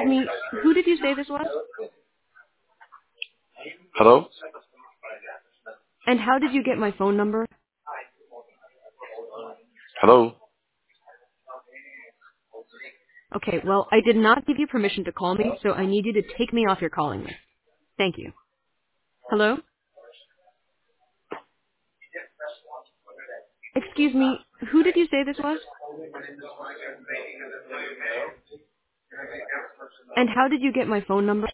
me, who did you say this was? Hello? And how did you get my phone number? Hello? Okay, well, I did not give you permission to call me, so I need you to take me off your calling list. Thank you. Hello? Excuse me, who did you say this was? And how did you get my phone number?